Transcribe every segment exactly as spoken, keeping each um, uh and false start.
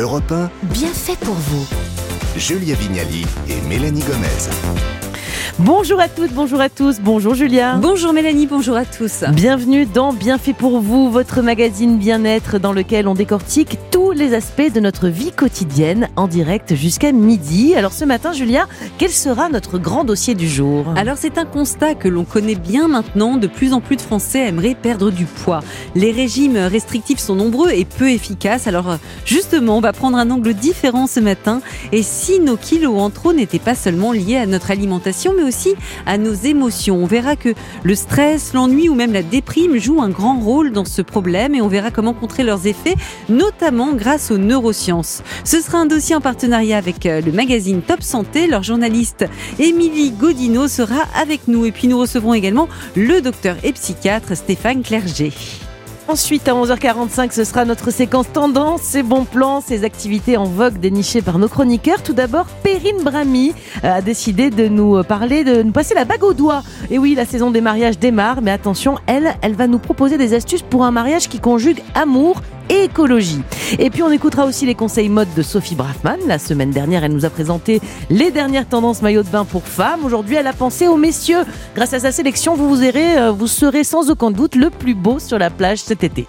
Europe un, bien fait pour vous. Julia Vignali et Mélanie Gomez. Bonjour à toutes, bonjour à tous, bonjour Julia. Bonjour Mélanie, bonjour à tous. Bienvenue dans Bien fait pour vous, votre magazine bien-être dans lequel on décortique tous les aspects de notre vie quotidienne en direct jusqu'à midi. Alors ce matin Julia, quel sera notre grand dossier du jour ? Alors c'est un constat que l'on connaît bien maintenant, de plus en plus de Français aimeraient perdre du poids. Les régimes restrictifs sont nombreux et peu efficaces, alors justement on va prendre un angle différent ce matin. Et si nos kilos en trop n'étaient pas seulement liés à notre alimentation, mais aussi à nos émotions. On verra que le stress, l'ennui ou même la déprime jouent un grand rôle dans ce problème et on verra comment contrer leurs effets, notamment grâce aux neurosciences. Ce sera un dossier en partenariat avec le magazine Top Santé. Leur journaliste Émilie Godineau sera avec nous. Et puis nous recevrons également le docteur et psychiatre Stéphane Clerget. Ensuite, à onze heures quarante-cinq, ce sera notre séquence tendance, ces bons plans, ces activités en vogue dénichées par nos chroniqueurs. Tout d'abord, Perrine Brami a décidé de nous parler, de nous passer la bague au doigt. Et oui, la saison des mariages démarre, mais attention, elle, elle va nous proposer des astuces pour un mariage qui conjugue amour et écologie. Et puis on écoutera aussi les conseils mode de Sophie Braffman. La semaine dernière, elle nous a présenté les dernières tendances maillots de bain pour femmes. Aujourd'hui, elle a pensé aux messieurs. Grâce à sa sélection, vous, vous, verrez, vous serez sans aucun doute le plus beau sur la plage cet été.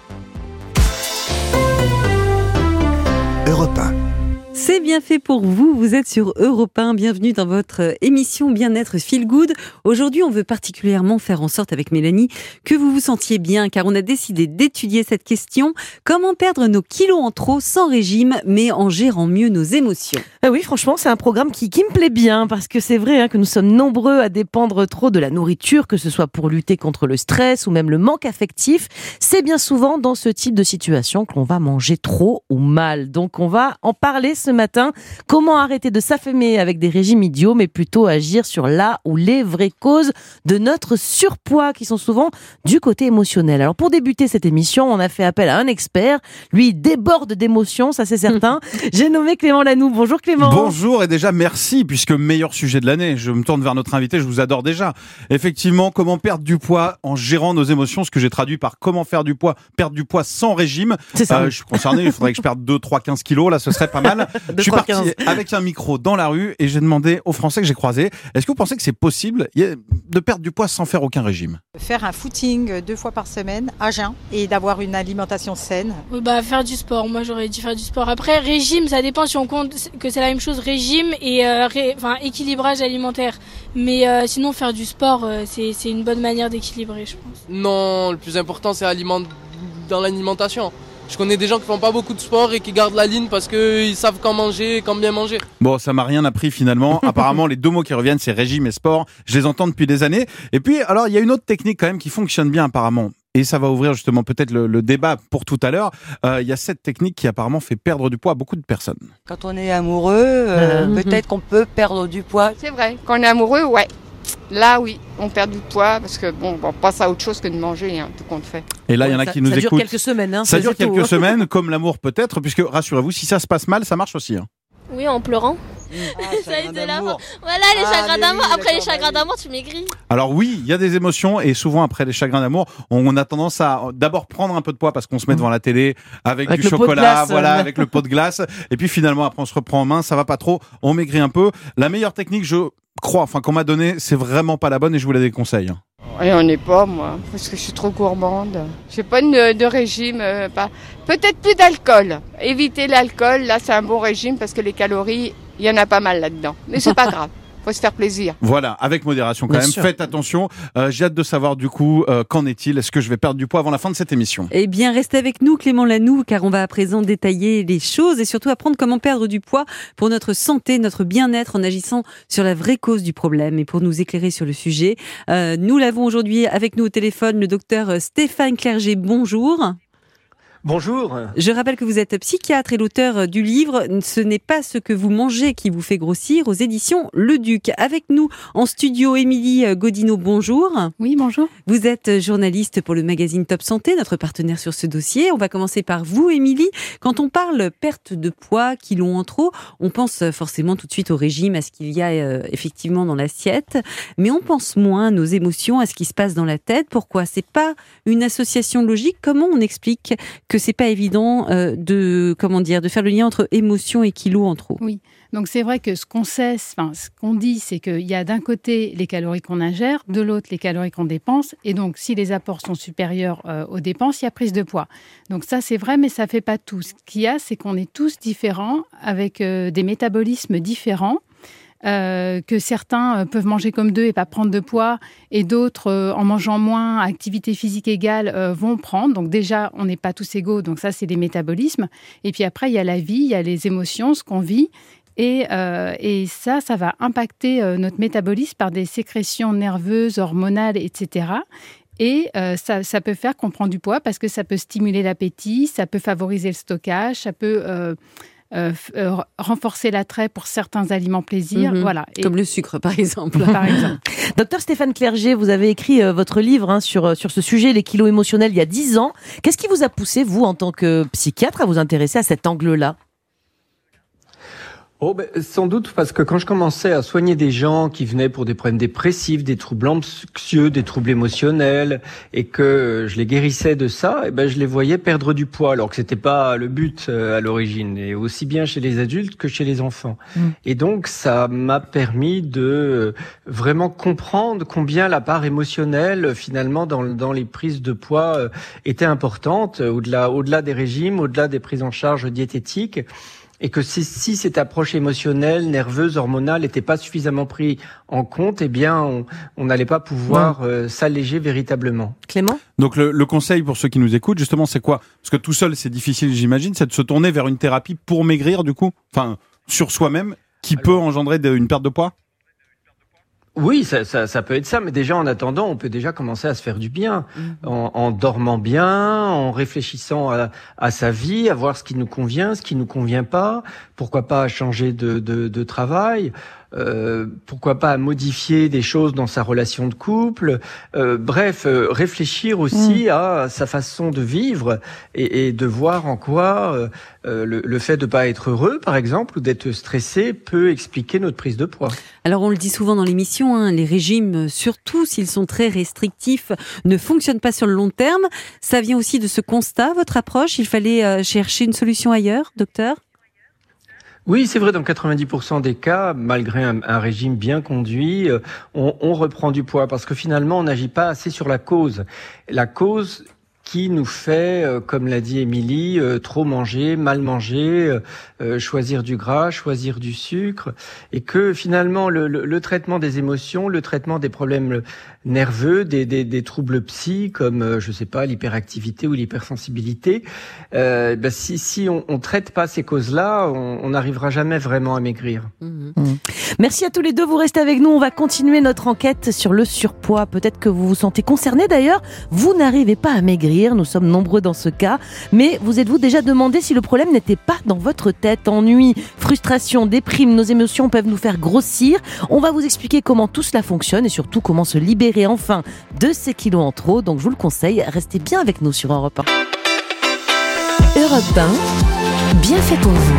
Europe un. C'est bien fait pour vous, vous êtes sur Europe un, bienvenue dans votre émission Bien-être Feel Good. Aujourd'hui, on veut particulièrement faire en sorte avec Mélanie que vous vous sentiez bien, car on a décidé d'étudier cette question, comment perdre nos kilos en trop sans régime, mais en gérant mieux nos émotions. Ah oui, franchement, c'est un programme qui, qui me plaît bien, parce que c'est vrai hein, que nous sommes nombreux à dépendre trop de la nourriture, que ce soit pour lutter contre le stress ou même le manque affectif. C'est bien souvent dans ce type de situation que l'on va manger trop ou mal. Donc on va en parler ce matin. Comment arrêter de s'affaimer avec des régimes idiots, mais plutôt agir sur la ou les vraies causes de notre surpoids, qui sont souvent du côté émotionnel. Alors pour débuter cette émission, on a fait appel à un expert. Lui, il déborde d'émotions, ça c'est certain. J'ai nommé Clément Lanoux. Bonjour Clément. Bonjour et déjà merci, puisque meilleur sujet de l'année. Je me tourne vers notre invité, je vous adore déjà. Effectivement, comment perdre du poids en gérant nos émotions, ce que j'ai traduit par comment faire du poids, perdre du poids sans régime. C'est ça. Euh, je suis concerné, il faudrait que je perde deux, trois, quinze kilos, là ce serait pas mal. Je suis parti avec un micro dans la rue et j'ai demandé aux Français que j'ai croisés, est-ce que vous pensez que c'est possible de perdre du poids sans faire aucun régime ? Faire un footing deux fois par semaine à jeun et d'avoir une alimentation saine. Oui, bah, faire du sport, moi j'aurais dit faire du sport. Après, régime, ça dépend si on compte que c'est la même chose, régime et euh, ré, enfin, équilibrage alimentaire. Mais euh, sinon, faire du sport, euh, c'est, c'est une bonne manière d'équilibrer, je pense. Non, le plus important c'est aliment... dans l'alimentation. Je connais des gens qui font pas beaucoup de sport et qui gardent la ligne parce qu'ils savent quand manger et quand bien manger. Bon, ça m'a rien appris finalement. Apparemment, les deux mots qui reviennent, c'est régime et sport. Je les entends depuis des années. Et puis, alors, il y a une autre technique quand même qui fonctionne bien apparemment. Et ça va ouvrir justement peut-être le, le débat pour tout à l'heure. Euh, il y a cette technique qui apparemment fait perdre du poids à beaucoup de personnes. Quand on est amoureux, euh, mmh. peut-être qu'on peut perdre du poids. C'est vrai, quand on est amoureux, ouais. Là, oui, on perd du poids parce que bon, on passe à autre chose que de manger, hein, tout compte fait. Et là, il ouais, y en a ça, qui nous ça écoutent. Ça dure quelques semaines. Hein, ça dure quelques tout. semaines, comme l'amour peut-être, puisque rassurez-vous, si ça se passe mal, ça marche aussi. Hein. Oui, en pleurant. Ah, ça a été là. Voilà, les ah, chagrins d'amour. Oui, après les chagrins d'amour, tu maigris. Alors oui, il y a des émotions et souvent après les chagrins d'amour, on a tendance à d'abord prendre un peu de poids parce qu'on se met devant la télé avec, avec du chocolat, glace, voilà, euh... avec le pot de glace. Et puis finalement, après, on se reprend en main, ça va pas trop, on maigrit un peu. La meilleure technique, je crois, enfin qu'on m'a donnée, c'est vraiment pas la bonne et je vous la déconseille. Et on n'est pas, moi, parce que je suis trop gourmande. J'ai pas de, de régime, euh, pas... peut-être plus d'alcool. Éviter l'alcool, là, c'est un bon régime parce que les calories, il y en a pas mal là-dedans. Mais c'est pas grave. Faut se faire plaisir. Voilà, avec modération quand Bien même. sûr. Faites attention. Euh, j'ai hâte de savoir du coup, euh, qu'en est-il ? Est-ce que je vais perdre du poids avant la fin de cette émission ? Eh bien, restez avec nous, Clément Lanoux, car on va à présent détailler les choses et surtout apprendre comment perdre du poids pour notre santé, notre bien-être en agissant sur la vraie cause du problème. Et pour nous éclairer sur le sujet, euh, nous l'avons aujourd'hui avec nous au téléphone, le docteur Stéphane Clerget. Bonjour. Bonjour. Je rappelle que vous êtes psychiatre et l'auteur du livre « Ce n'est pas ce que vous mangez qui vous fait grossir » aux éditions Le Duc. Avec nous en studio, Émilie Godineau, bonjour. Oui, bonjour. Vous êtes journaliste pour le magazine Top Santé, notre partenaire sur ce dossier. On va commencer par vous, Émilie. Quand on parle perte de poids, kilos en trop, on pense forcément tout de suite au régime, à ce qu'il y a euh, effectivement dans l'assiette. Mais on pense moins à nos émotions, à ce qui se passe dans la tête. Pourquoi ? C'est pas une association logique. Comment on explique que que c'est pas évident euh, de comment dire de faire le lien entre émotion et kilos en trop. Oui. Donc c'est vrai que ce qu'on sait, enfin ce qu'on dit, c'est qu'il y a d'un côté les calories qu'on ingère, de l'autre les calories qu'on dépense, et donc si les apports sont supérieurs euh, aux dépenses, il y a prise de poids. Donc ça c'est vrai, mais ça fait pas tout. Ce qu'il y a, c'est qu'on est tous différents, avec euh, des métabolismes différents. Euh, que certains euh, peuvent manger comme deux et pas prendre de poids, et d'autres, euh, en mangeant moins, à activité physique égale, euh, vont prendre. Donc déjà, on n'est pas tous égaux, donc ça, c'est les métabolismes. Et puis après, il y a la vie, il y a les émotions, ce qu'on vit. Et, euh, et ça, ça va impacter euh, notre métabolisme par des sécrétions nerveuses, hormonales, et cetera. Et euh, ça, ça peut faire qu'on prend du poids parce que ça peut stimuler l'appétit, ça peut favoriser le stockage, ça peut... Euh, Euh, euh, renforcer l'attrait pour certains aliments plaisir, mmh, voilà. Et comme le sucre par exemple. par exemple. Docteur Stéphane Clerget, vous avez écrit euh, votre livre hein, sur, sur ce sujet, les kilos émotionnels, il y a dix ans. Qu'est-ce qui vous a poussé, vous, en tant que psychiatre, à vous intéresser à cet angle-là ? Oh ben, sans doute parce que quand je commençais à soigner des gens qui venaient pour des problèmes dépressifs, des troubles anxieux, des troubles émotionnels, et que je les guérissais de ça, et ben je les voyais perdre du poids, alors que c'était pas le but euh, à l'origine, et aussi bien chez les adultes que chez les enfants. Mmh. Et donc ça m'a permis de euh, vraiment comprendre combien la part émotionnelle finalement dans, dans les prises de poids euh, était importante, au-delà, au-delà des régimes, au-delà des prises en charge diététiques. Et que si, si cette approche émotionnelle, nerveuse, hormonale n'était pas suffisamment prise en compte, eh bien, on n'allait pas pouvoir ouais. euh, s'alléger véritablement. Clément ? Donc le, le conseil pour ceux qui nous écoutent, justement, c'est quoi ? Parce que tout seul, c'est difficile, j'imagine, c'est de se tourner vers une thérapie pour maigrir, du coup, enfin, sur soi-même, qui Alors... peut engendrer de, une perte de poids ? Oui, ça, ça, ça peut être ça, mais déjà en attendant, on peut déjà commencer à se faire du bien, mmh. en, en dormant bien, en réfléchissant à, à sa vie, à voir ce qui nous convient, ce qui nous convient pas, pourquoi pas changer de, de, de travail. Euh, pourquoi pas modifier des choses dans sa relation de couple, euh, bref, euh, réfléchir aussi mmh. à sa façon de vivre et, et de voir en quoi euh, euh, le, le fait de pas être heureux, par exemple, ou d'être stressé peut expliquer notre prise de poids. Alors on le dit souvent dans l'émission, hein, les régimes, surtout s'ils sont très restrictifs, ne fonctionnent pas sur le long terme. Ça vient aussi de ce constat, votre approche ? Il fallait euh, chercher une solution ailleurs, docteur ? Oui, c'est vrai, dans quatre-vingt-dix pour cent des cas, malgré un, un régime bien conduit, euh, on, on reprend du poids parce que finalement, on n'agit pas assez sur la cause. La cause qui nous fait, euh, comme l'a dit Émilie, euh, trop manger, mal manger, euh, choisir du gras, choisir du sucre, et que finalement, le, le, le traitement des émotions, le traitement des problèmes nerveux, des, des, des troubles psy, comme, euh, je sais pas, l'hyperactivité ou l'hypersensibilité, euh, ben si, si on, on traite pas ces causes-là, on n'arrivera jamais vraiment à maigrir. Mmh. Mmh. Merci à tous les deux, vous restez avec nous, on va continuer notre enquête sur le surpoids. Peut-être que vous vous sentez concerné d'ailleurs, vous n'arrivez pas à maigrir. Nous sommes nombreux dans ce cas, mais vous êtes-vous déjà demandé si le problème n'était pas dans votre tête ? Ennui, frustration, déprime, nos émotions peuvent nous faire grossir. On va vous expliquer comment tout cela fonctionne et surtout comment se libérer enfin de ces kilos en trop. Donc je vous le conseille, restez bien avec nous sur Europe un. Europe un, bien fait pour vous.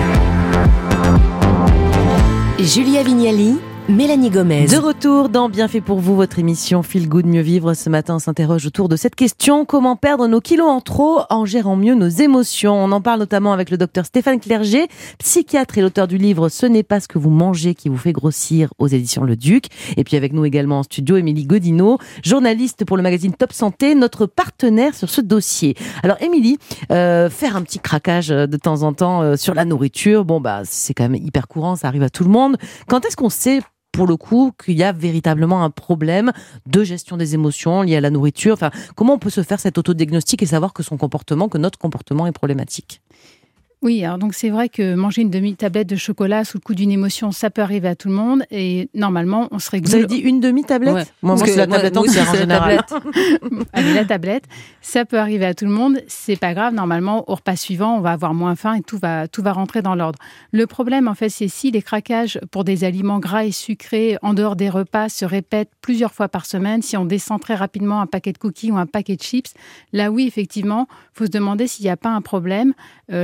Julia Vignali, Mélanie Gomez. De retour dans Bien fait pour vous, votre émission Feel Good Mieux Vivre. Ce matin, on s'interroge autour de cette question: comment perdre nos kilos en trop en gérant mieux nos émotions? On en parle notamment avec le docteur Stéphane Clerget, psychiatre et l'auteur du livre Ce n'est pas ce que vous mangez qui vous fait grossir, aux éditions Le Duc. Et puis avec nous également en studio, Émilie Godino, journaliste pour le magazine Top Santé, notre partenaire sur ce dossier. Alors Émilie, euh, faire un petit craquage de temps en temps euh, sur la nourriture, bon bah c'est quand même hyper courant, ça arrive à tout le monde. Quand est-ce qu'on sait pour le coup qu'il y a véritablement un problème de gestion des émotions lié à la nourriture? Enfin, comment on peut se faire cet autodiagnostic et savoir que son comportement, que notre comportement est problématique? Oui, alors donc c'est vrai que manger une demi-tablette de chocolat sous le coup d'une émotion, ça peut arriver à tout le monde et normalement on se régule. Vous avez dit une demi-tablette? Ouais. Moi, moi c'est la tablette entière en général. Allez, la tablette, ça peut arriver à tout le monde, c'est pas grave, normalement au repas suivant on va avoir moins faim et tout va, tout va rentrer dans l'ordre. Le problème en fait c'est si les craquages pour des aliments gras et sucrés en dehors des repas se répètent plusieurs fois par semaine, si on descend très rapidement un paquet de cookies ou un paquet de chips, là oui effectivement, il faut se demander s'il n'y a pas un problème. Euh, la définition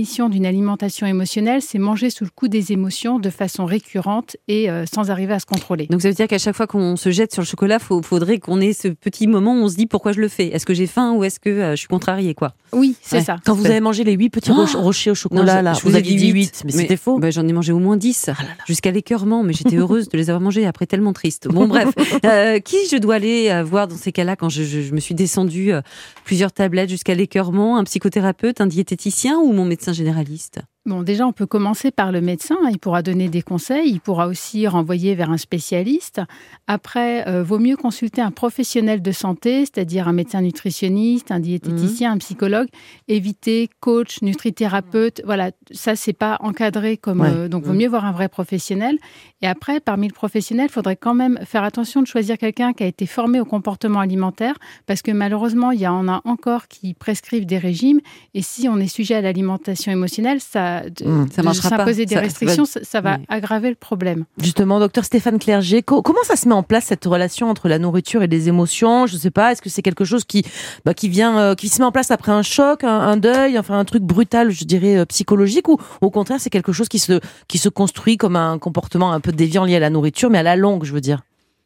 définition d'une alimentation émotionnelle, c'est manger sous le coup des émotions de façon récurrente et euh, sans arriver à se contrôler. Donc ça veut dire qu'à chaque fois qu'on se jette sur le chocolat, il faudrait qu'on ait ce petit moment où on se dit pourquoi je le fais. Est-ce que j'ai faim ou est-ce que euh, je suis contrariée, quoi? Oui, c'est ouais. ça. Quand vous avez mangé les huit petits oh rochers au chocolat, non, là, je vous, vous aviez dit huit, mais, mais c'était faux. Bah, j'en ai mangé au moins dix, ah là là. Jusqu'à l'écœurement, mais j'étais heureuse de les avoir mangés après, tellement triste. Bon bref, euh, qui je dois aller euh, voir dans ces cas-là quand je, je, je me suis descendue euh, plusieurs tablettes jusqu'à l'écœurement, un psychothérapeute, un diététicien ou mon médecin généraliste? Bon, déjà, on peut commencer par le médecin. Il pourra donner des conseils. Il pourra aussi renvoyer vers un spécialiste. Après, euh, vaut mieux consulter un professionnel de santé, c'est-à-dire un médecin nutritionniste, un diététicien, mmh. un psychologue. Éviter coach, nutrithérapeute. Voilà, ça, c'est pas encadré comme. Ouais. Euh, donc, vaut mieux voir un vrai professionnel. Et après, parmi le professionnel, il faudrait quand même faire attention de choisir quelqu'un qui a été formé au comportement alimentaire, parce que malheureusement, il y en a encore qui prescrivent des régimes. Et si on est sujet à l'alimentation émotionnelle, ça De, mmh, ça marchera de s'imposer pas. des ça, restrictions, ça va, ça va oui. aggraver le problème. Justement, docteur Stéphane Clerget, co- comment ça se met en place cette relation entre la nourriture et les émotions? Je ne sais pas, est-ce que c'est quelque chose qui, bah, qui vient, euh, qui se met en place après un choc, un, un deuil, enfin un truc brutal, je dirais euh, psychologique, ou au contraire c'est quelque chose qui se, qui se construit comme un comportement un peu déviant lié à la nourriture, mais à la longue, je veux dire?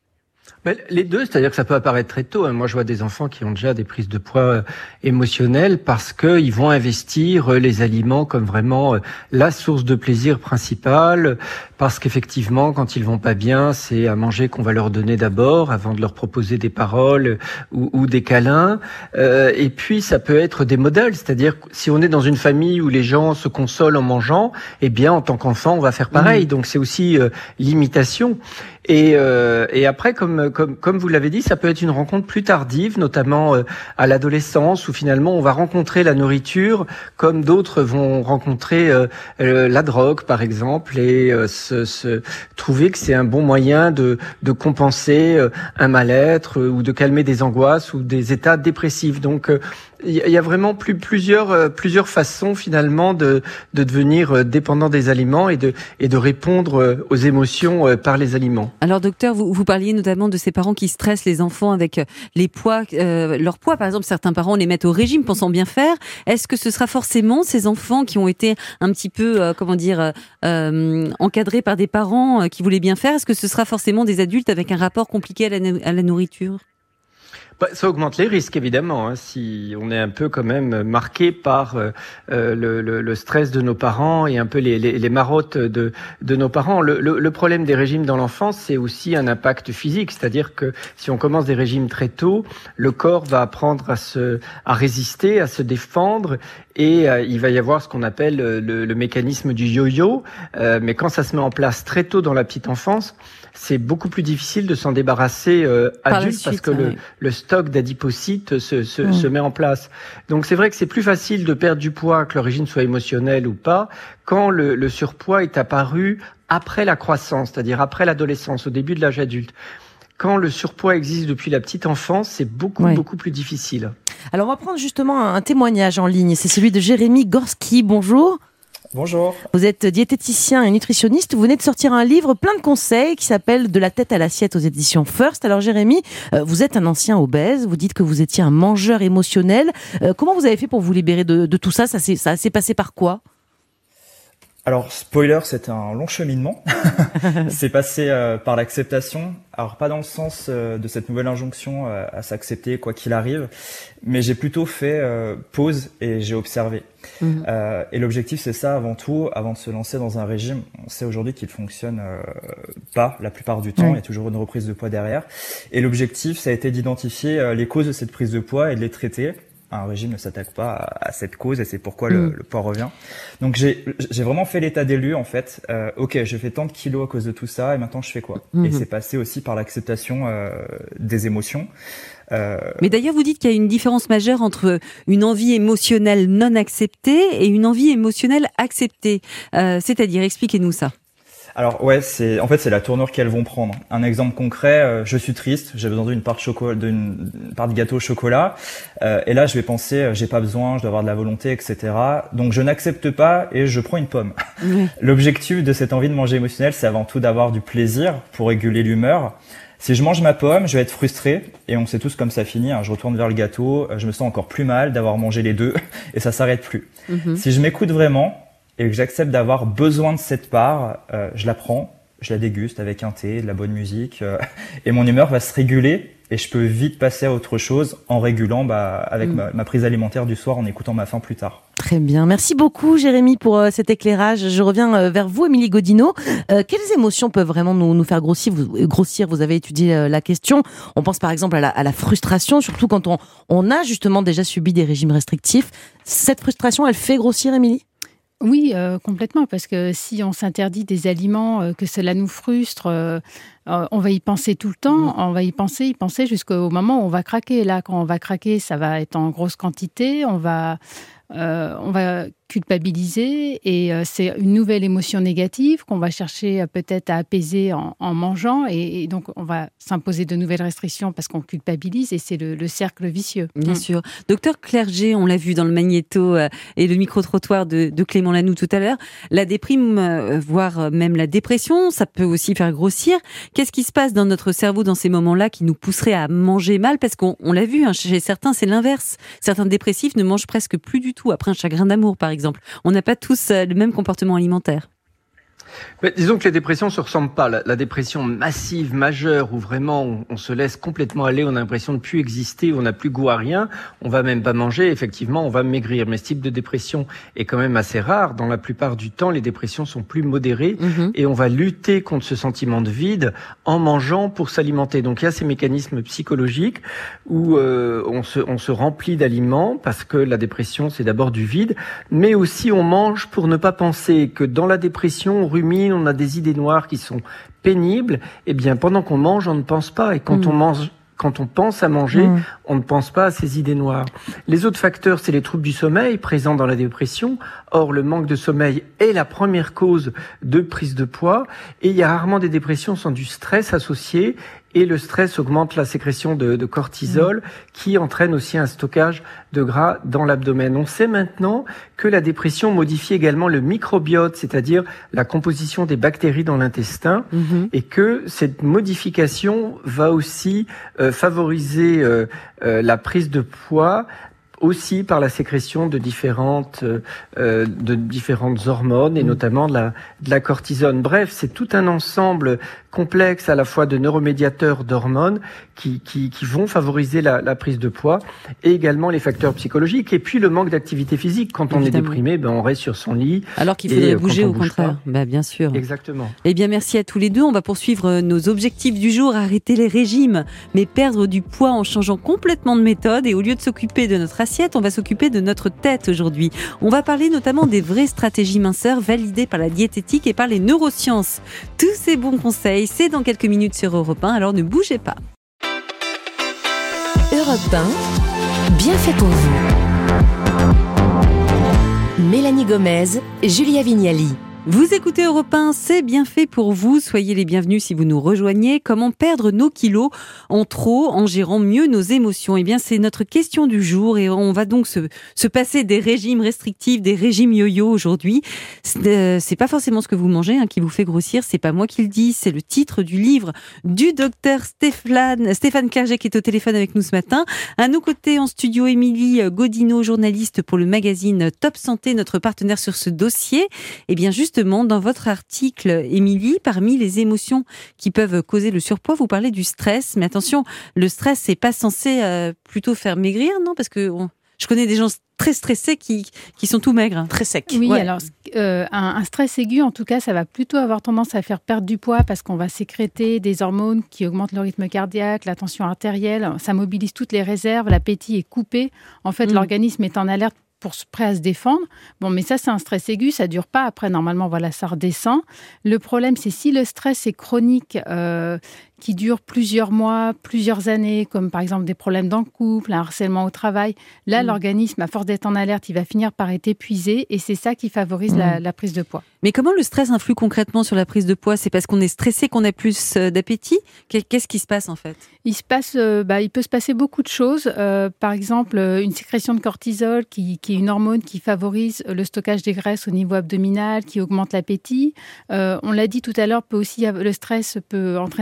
Ben, les deux, c'est-à-dire que ça peut apparaître très tôt. Moi, je vois des enfants qui ont déjà des prises de poids euh, émotionnelles parce que ils vont investir euh, les aliments comme vraiment euh, la source de plaisir principale. Parce qu'effectivement, quand ils vont pas bien, c'est à manger qu'on va leur donner d'abord, avant de leur proposer des paroles ou, ou des câlins. Euh, et puis, ça peut être des modèles, c'est-à-dire si on est dans une famille où les gens se consolent en mangeant, eh bien, en tant qu'enfant, on va faire pareil. Mmh. Donc, c'est aussi euh, l'imitation. Et, euh, et après, comme, comme, comme vous l'avez dit, ça peut être une rencontre plus tardive, notamment euh, à l'adolescence, où finalement on va rencontrer la nourriture comme d'autres vont rencontrer euh, euh, la drogue, par exemple, et euh, se, se trouver que c'est un bon moyen de, de compenser euh, un mal-être euh, ou de calmer des angoisses ou des états dépressifs. Donc, euh, il y a vraiment plus, plusieurs, euh, plusieurs façons finalement de, de devenir dépendant des aliments et de, et de répondre aux émotions euh, par les aliments. Alors docteur, vous, vous parliez notamment de ces parents qui stressent les enfants avec les poids, euh, leur poids. Par exemple, certains parents les mettent au régime pensant bien faire. Est-ce que ce sera forcément ces enfants qui ont été un petit peu, euh, comment dire, euh, encadrés par des parents euh, qui voulaient bien faire? Est-ce que ce sera forcément des adultes avec un rapport compliqué à la, à la nourriture? Bah, ça augmente les risques, évidemment, hein, si on est un peu quand même marqué par euh, le, le, le stress de nos parents et un peu les, les, les marottes de, de nos parents. Le, le, le problème des régimes dans l'enfance, c'est aussi un impact physique, c'est-à-dire que si on commence des régimes très tôt, le corps va apprendre à se, à résister, à se défendre, et euh, il va y avoir ce qu'on appelle le, le mécanisme du yo-yo. Euh, mais quand ça se met en place très tôt dans la petite enfance, c'est beaucoup plus difficile de s'en débarrasser euh, adulte, parce que le, oui. le stock d'adipocytes se, se, mmh. se met en place. Donc c'est vrai que c'est plus facile de perdre du poids, que l'origine soit émotionnelle ou pas, quand le, le surpoids est apparu après la croissance, c'est-à-dire après l'adolescence, au début de l'âge adulte. Quand le surpoids existe depuis la petite enfance, c'est beaucoup, oui. beaucoup plus difficile. Alors on va prendre justement un témoignage en ligne, c'est celui de Jérémy Gorski. Bonjour. Bonjour. Vous êtes diététicien et nutritionniste. Vous venez de sortir un livre plein de conseils qui s'appelle De la tête à l'assiette aux éditions First. Alors Jérémy, vous êtes un ancien obèse. Vous dites que vous étiez un mangeur émotionnel. Comment vous avez fait pour vous libérer de, de tout ça? Ça s'est, ça s'est passé par quoi? Alors, spoiler, c'était un long cheminement. C'est passé euh, par l'acceptation. Alors, pas dans le sens euh, de cette nouvelle injonction euh, à s'accepter quoi qu'il arrive, mais j'ai plutôt fait euh, pause et j'ai observé. Mmh. Euh, et l'objectif, c'est ça avant tout, avant de se lancer dans un régime. On sait aujourd'hui qu'il fonctionne euh, pas la plupart du temps. Mmh. Il y a toujours une reprise de poids derrière. Et l'objectif, ça a été d'identifier euh, les causes de cette prise de poids et de les traiter. Un régime ne s'attaque pas à cette cause et c'est pourquoi le, mmh. le poids revient. Donc j'ai j'ai vraiment fait l'état des lieux en fait. Euh, ok, je fais tant de kilos à cause de tout ça et maintenant je fais quoi? Mmh. Et c'est passé aussi par l'acceptation euh, des émotions. Euh... Mais d'ailleurs, vous dites qu'il y a une différence majeure entre une envie émotionnelle non acceptée et une envie émotionnelle acceptée. Euh, c'est-à-dire, expliquez-nous ça. Alors ouais, c'est en fait c'est la tournure qu'elles vont prendre. Un exemple concret, euh, je suis triste, j'ai besoin d'une part de chocolat, d'une part de gâteau au chocolat, euh, et là je vais penser, euh, j'ai pas besoin, je dois avoir de la volonté, et cetera. Donc je n'accepte pas et je prends une pomme. Oui. L'objectif de cette envie de manger émotionnelle, c'est avant tout d'avoir du plaisir pour réguler l'humeur. Si je mange ma pomme, je vais être frustré, et on sait tous comme ça finit, hein, je retourne vers le gâteau, je me sens encore plus mal d'avoir mangé les deux, et ça s'arrête plus. Mm-hmm. Si je m'écoute vraiment, et que j'accepte d'avoir besoin de cette part, euh, je la prends, je la déguste avec un thé, de la bonne musique, euh, et mon humeur va se réguler, et je peux vite passer à autre chose en régulant bah, avec mm. ma, ma prise alimentaire du soir, en écoutant ma faim plus tard. Très bien. Merci beaucoup, Jérémy, pour euh, cet éclairage. Je reviens euh, vers vous, Émilie Godineau. Euh, quelles émotions peuvent vraiment nous, nous faire grossir vous, grossir vous avez étudié euh, la question. On pense par exemple à la, à la frustration, surtout quand on, on a justement déjà subi des régimes restrictifs. Cette frustration, elle fait grossir, Émilie ? Oui, euh, complètement, parce que si on s'interdit des aliments, euh, que cela nous frustre, euh, euh, on va y penser tout le temps, mmh. on va y penser, y penser jusqu'au moment où on va craquer. Là, quand on va craquer, ça va être en grosse quantité, on va, euh, on va culpabiliser et euh, c'est une nouvelle émotion négative qu'on va chercher euh, peut-être à apaiser en, en mangeant et, et donc on va s'imposer de nouvelles restrictions parce qu'on culpabilise et c'est le, le cercle vicieux. Bien mmh. sûr. Docteur Clerget, on l'a vu dans le magnéto euh, et le micro-trottoir de, de Clément Lanoux tout à l'heure, la déprime, euh, voire même la dépression, ça peut aussi faire grossir. Qu'est-ce qui se passe dans notre cerveau dans ces moments-là qui nous pousserait à manger mal ? Parce qu'on on l'a vu, hein, chez certains c'est l'inverse. Certains dépressifs ne mangent presque plus du tout après un chagrin d'amour par exemple. exemple. On n'a pas tous le même comportement alimentaire. Mais disons que les dépressions se ressemblent pas. La, la dépression massive, majeure, où vraiment on, on se laisse complètement aller, on a l'impression de plus exister, on n'a plus goût à rien, on va même pas manger, effectivement, on va maigrir. Mais ce type de dépression est quand même assez rare. Dans la plupart du temps, les dépressions sont plus modérées mmh. et on va lutter contre ce sentiment de vide en mangeant pour s'alimenter. Donc il y a ces mécanismes psychologiques où euh, on se, on se remplit d'aliments parce que la dépression c'est d'abord du vide, mais aussi on mange pour ne pas penser que dans la dépression on rumine, on a des idées noires qui sont pénibles, eh bien pendant qu'on mange, on ne pense pas. Et quand mmh. on mange, quand on pense à manger, mmh. on ne pense pas à ces idées noires. Les autres facteurs, c'est les troubles du sommeil présents dans la dépression. Or, le manque de sommeil est la première cause de prise de poids. Et il y a rarement des dépressions sans du stress associé. Et le stress augmente la sécrétion de, de cortisol, mmh. qui entraîne aussi un stockage de gras dans l'abdomen. On sait maintenant que la dépression modifie également le microbiote, c'est-à-dire la composition des bactéries dans l'intestin, mmh. et que cette modification va aussi euh, favoriser euh, euh, la prise de poids, aussi par la sécrétion de différentes euh, de différentes hormones et mmh. notamment de la de la cortisone. Bref, c'est tout un ensemble complexe à la fois de neuromédiateurs d'hormones qui qui qui vont favoriser la la prise de poids et également les facteurs psychologiques et puis le manque d'activité physique. Quand on Évidemment. est déprimé, ben on reste sur son lit. Alors qu'il faudrait bouger au contraire. Ben bien sûr. Exactement. Eh bien merci à tous les deux. On va poursuivre nos objectifs du jour, arrêter les régimes, mais perdre du poids en changeant complètement de méthode et au lieu de s'occuper de notre assiette, on va s'occuper de notre tête aujourd'hui. On va parler notamment des vraies stratégies minceurs validées par la diététique et par les neurosciences. Tous ces bons conseils, c'est dans quelques minutes sur Europe un, alors ne bougez pas. Europe un, bien fait pour vous. Mélanie Gomez, Julia Vignali. Vous écoutez Europe un, c'est bien fait pour vous. Soyez les bienvenus si vous nous rejoignez. Comment perdre nos kilos en trop en gérant mieux nos émotions ? Eh bien, c'est notre question du jour et on va donc se, se passer des régimes restrictifs, des régimes yo-yo aujourd'hui. C'est, euh, c'est pas forcément ce que vous mangez hein, qui vous fait grossir. C'est pas moi qui le dis. C'est le titre du livre du docteur Stéphane, Stéphane Clerget qui est au téléphone avec nous ce matin. À nos côtés en studio, Émilie Godineau, journaliste pour le magazine Top Santé, notre partenaire sur ce dossier. Eh bien, juste Justement, dans votre article, Émilie, parmi les émotions qui peuvent causer le surpoids, vous parlez du stress. Mais attention, le stress, c'est pas censé euh, plutôt faire maigrir, non ? Parce que on, je connais des gens très stressés qui, qui sont tout maigres, hein. Très secs. Oui, ouais. alors euh, un, un stress aigu, en tout cas, ça va plutôt avoir tendance à faire perdre du poids parce qu'on va sécréter des hormones qui augmentent le rythme cardiaque, la tension artérielle. Ça mobilise toutes les réserves, l'appétit est coupé. En fait, mmh. l'organisme est en alerte pour prêt à se défendre. Bon, mais ça, c'est un stress aigu, ça dure pas. Après, normalement, voilà, ça redescend. Le problème, c'est si le stress est chronique, euh, qui dure plusieurs mois, plusieurs années, comme par exemple des problèmes dans le couple, un harcèlement au travail. Là, mmh. l'organisme, à force d'être en alerte, il va finir par être épuisé et c'est ça qui favorise mmh. la, la prise de poids. Mais comment le stress influe concrètement sur la prise de poids ? C'est parce qu'on est stressé qu'on a plus d'appétit ? Qu'est-ce qui se passe en fait ? Il se passe, euh, bah, il peut se passer beaucoup de choses. Euh, par exemple, une sécrétion de cortisol qui, qui est une hormone qui favorise le stockage des graisses au niveau abdominal, qui augmente l'appétit. Euh, on l'a dit tout à l'heure, peut aussi, le stress peut entraîner un déséquilibre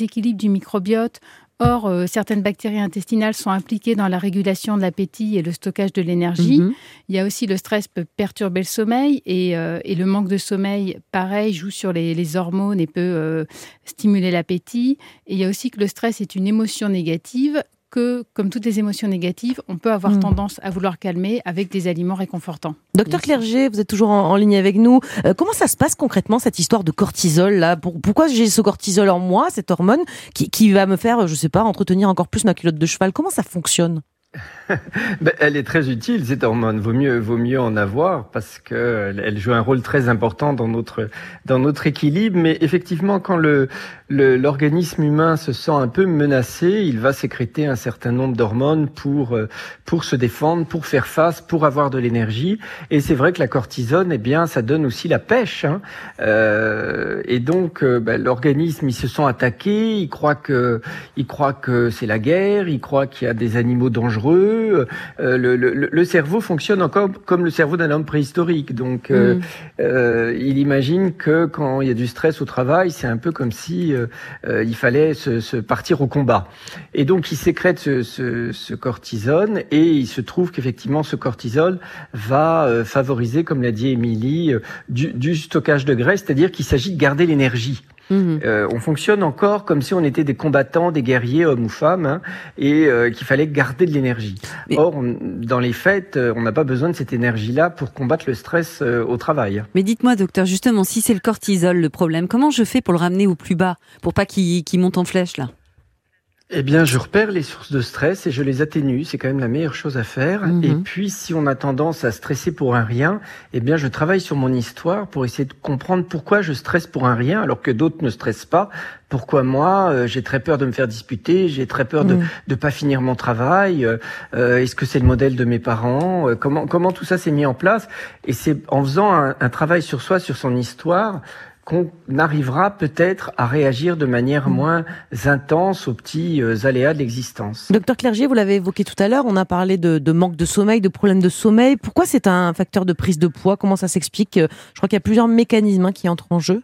déséquilibre du microbiote. Or, euh, certaines bactéries intestinales sont impliquées dans la régulation de l'appétit et le stockage de l'énergie. Mm-hmm. Il y a aussi le stress peut perturber le sommeil et, euh, et le manque de sommeil, pareil, joue sur les, les hormones et peut euh, stimuler l'appétit. Et il y a aussi que le stress est une émotion négative que, comme toutes les émotions négatives, on peut avoir mmh. tendance à vouloir calmer avec des aliments réconfortants. Docteur Clerget, vous êtes toujours en, en ligne avec nous. Euh, comment ça se passe concrètement, cette histoire de cortisol là ? Pour, Pourquoi j'ai ce cortisol en moi, cette hormone, qui, qui va me faire, je sais pas, entretenir encore plus ma culotte de cheval ? Comment ça fonctionne ? Ben, elle est très utile, cette hormone. Vaut mieux, vaut mieux en avoir parce que elle joue un rôle très important dans notre, dans notre équilibre. Mais effectivement, quand le, le, l'organisme humain se sent un peu menacé, il va sécréter un certain nombre d'hormones pour, pour se défendre, pour faire face, pour avoir de l'énergie. Et c'est vrai que la cortisone, eh bien, ça donne aussi la pêche, hein. Euh, et donc, ben, l'organisme, il se sent attaqué, il croit que, il croit que c'est la guerre, il croit qu'il y a des animaux dangereux. Euh, le, le, le cerveau fonctionne encore comme le cerveau d'un homme préhistorique. Donc, euh, mmh. euh, il imagine que quand il y a du stress au travail, c'est un peu comme si euh, euh, il fallait se, se partir au combat. Et donc, il sécrète ce, ce, ce cortisone et il se trouve qu'effectivement, ce cortisol va euh, favoriser, comme l'a dit Émilie, euh, du, du stockage de graisse, c'est-à-dire qu'il s'agit de garder l'énergie. Mmh. Euh, on fonctionne encore comme si on était des combattants, des guerriers, hommes ou femmes, hein, et euh, qu'il fallait garder de l'énergie. Mais... Or, on, dans les faits, on n'a pas besoin de cette énergie-là pour combattre le stress euh, au travail. Mais dites-moi, docteur, justement, si c'est le cortisol le problème, comment je fais pour le ramener au plus bas, pour pas qu'il, qu'il monte en flèche, là ? Eh bien, je repère les sources de stress et je les atténue. C'est quand même la meilleure chose à faire. Mmh. Et puis, si on a tendance à stresser pour un rien, eh bien, je travaille sur mon histoire pour essayer de comprendre pourquoi je stresse pour un rien alors que d'autres ne stressent pas. Pourquoi moi, euh, j'ai très peur de me faire disputer, j'ai très peur de, mmh. de pas finir mon travail. Euh, est-ce que c'est le modèle de mes parents ? euh, Comment, comment tout ça s'est mis en place ? Et c'est en faisant un, un travail sur soi, sur son histoire, qu'on arrivera peut-être à réagir de manière moins intense aux petits euh, aléas de l'existence. Docteur Clerget, vous l'avez évoqué tout à l'heure, on a parlé de, de manque de sommeil, de problèmes de sommeil. Pourquoi c'est un facteur de prise de poids ? Comment ça s'explique ? Je crois qu'il y a plusieurs mécanismes hein, qui entrent en jeu.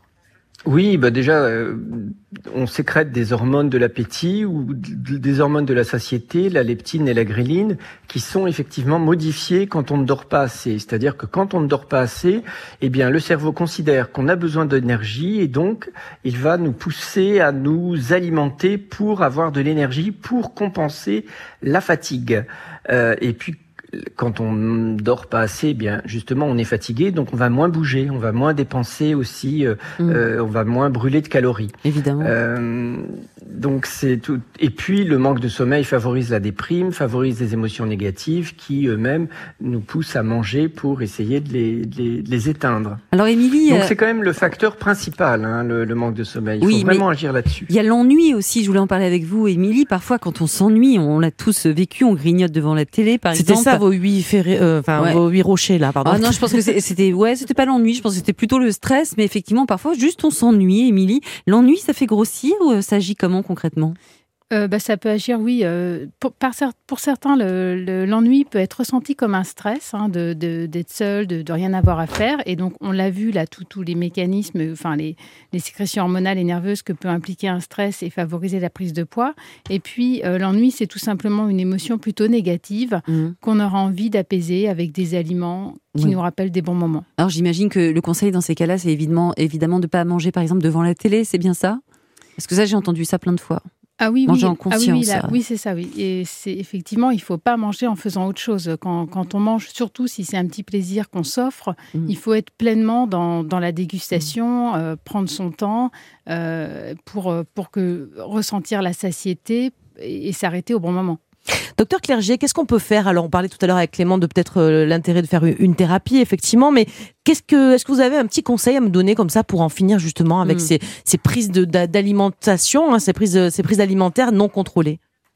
Oui, bah déjà, euh, on sécrète des hormones de l'appétit ou des hormones de la satiété, la leptine et la ghréline, qui sont effectivement modifiées quand on ne dort pas assez. C'est-à-dire que quand on ne dort pas assez, eh bien, le cerveau considère qu'on a besoin d'énergie et donc il va nous pousser à nous alimenter pour avoir de l'énergie, pour compenser la fatigue. Euh, et puis, quand on dort pas assez, eh bien justement on est fatigué, donc on va moins bouger, on va moins dépenser aussi, euh, mmh. euh, on va moins brûler de calories. Évidemment. Euh, donc c'est tout. Et puis le manque de sommeil favorise la déprime, favorise des émotions négatives qui eux-mêmes nous poussent à manger pour essayer de les, de les, de les éteindre. Alors Émilie, donc euh... c'est quand même le facteur principal, hein, le, le manque de sommeil. Il oui, faut vraiment agir là-dessus. Il y a l'ennui aussi. Je voulais en parler avec vous, Émilie. Parfois, quand on s'ennuie, on l'a tous vécu, on grignote devant la télé, par C'était exemple. Ça, vos huit ferré, euh, enfin ouais. vos huit rochers là, pardon. Ah non, je pense que c'était, ouais, c'était pas l'ennui. Je pense que c'était plutôt le stress, mais effectivement, parfois, juste on s'ennuie. Émilie, l'ennui, ça fait grossir ou ça agit comment concrètement ? Euh, bah, ça peut agir, oui. Euh, pour, par, pour certains, le, le, l'ennui peut être ressenti comme un stress, hein, de, de, d'être seul, de, de rien avoir à faire. Et donc, on l'a vu, là, tous les mécanismes, enfin, les, les sécrétions hormonales et nerveuses que peut impliquer un stress et favoriser la prise de poids. Et puis, euh, l'ennui, c'est tout simplement une émotion plutôt négative mmh. qu'on aura envie d'apaiser avec des aliments qui oui. nous rappellent des bons moments. Alors, j'imagine que le conseil dans ces cas-là, c'est évidemment, évidemment de ne pas manger, par exemple, devant la télé, c'est bien ça ? Parce que ça, j'ai entendu ça plein de fois. Ah oui, manger oui. en conscience. Ah oui, oui, là, oui, c'est ça, oui. Et c'est effectivement, il ne faut pas manger en faisant autre chose. Quand, quand on mange, surtout si c'est un petit plaisir qu'on s'offre, mmh. il faut être pleinement dans, dans la dégustation, mmh. euh, prendre son temps euh, pour, pour que, ressentir la satiété et, et s'arrêter au bon moment. Docteur Clerget, qu'est-ce qu'on peut faire ? Alors, on parlait tout à l'heure avec Clément de peut-être euh, l'intérêt de faire une, une thérapie, effectivement, mais qu'est-ce que, est-ce que vous avez un petit conseil à me donner comme ça pour en finir justement avec mmh. ces, ces prises de, d'alimentation, hein, ces prises, ces prises alimentaires non contrôlées ?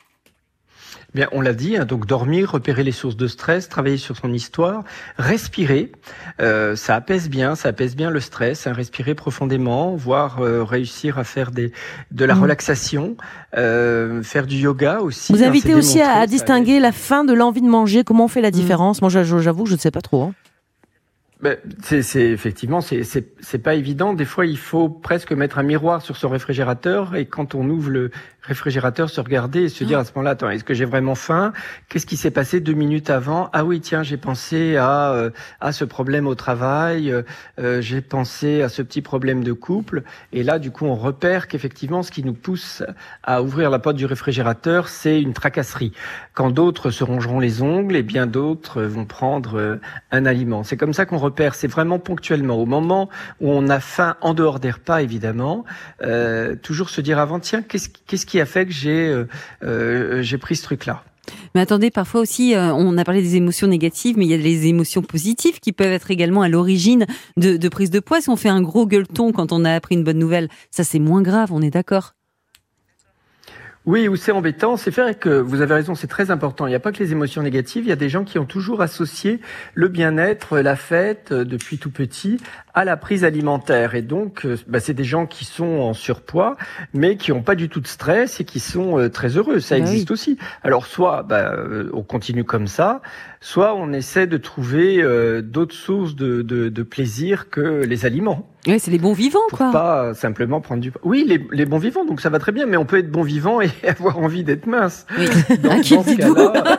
Bien, on l'a dit, hein, donc dormir, repérer les sources de stress, travailler sur son histoire, respirer, euh, ça apaise bien, ça apaise bien le stress, hein, respirer profondément, voire euh, réussir à faire des, de la mmh. relaxation, euh, faire du yoga aussi. Vous invitez hein, aussi à, à distinguer la faim de l'envie de manger, comment on fait la différence ? mmh. Moi, j'avoue, je ne sais pas trop. Hein. Ben, c'est, c'est effectivement, c'est, c'est, c'est pas évident. Des fois, il faut presque mettre un miroir sur son réfrigérateur et quand on ouvre le réfrigérateur, se regarder et se dire à ce moment-là, attends, est-ce que j'ai vraiment faim? Qu'est-ce qui s'est passé deux minutes avant? Ah oui, tiens, j'ai pensé à euh, à ce problème au travail, euh, j'ai pensé à ce petit problème de couple. Et là, du coup, on repère qu'effectivement, ce qui nous pousse à ouvrir la porte du réfrigérateur, c'est une tracasserie. Quand d'autres se rongeront les ongles, et bien d'autres vont prendre euh, un aliment. C'est comme ça qu'on repère. C'est vraiment ponctuellement, au moment où on a faim, en dehors des repas, évidemment, euh, toujours se dire avant, tiens, qu'est-ce, qu'est-ce qui a fait que j'ai euh, euh, j'ai pris ce truc-là. Mais attendez, parfois aussi, euh, on a parlé des émotions négatives, mais il y a les émotions positives qui peuvent être également à l'origine de, de prise de poids. Si on fait un gros gueuleton quand on a appris une bonne nouvelle, ça c'est moins grave, on est d'accord? Oui, où c'est embêtant, c'est vrai que vous avez raison, c'est très important. Il n'y a pas que les émotions négatives, il y a des gens qui ont toujours associé le bien-être, la fête, depuis tout petit, à la prise alimentaire. Et donc, bah, c'est des gens qui sont en surpoids, mais qui n'ont pas du tout de stress et qui sont euh, très heureux. Ça bah existe oui. aussi. Alors, soit bah, euh, on continue comme ça, soit on essaie de trouver euh, d'autres sources de, de, de plaisir que les aliments. Oui, c'est les bons vivants, Pour quoi. Pas simplement prendre du... Oui, les, les bons vivants, donc ça va très bien, mais on peut être bon vivant et avoir envie d'être mince. Oui. Donc, dans ce cas-là...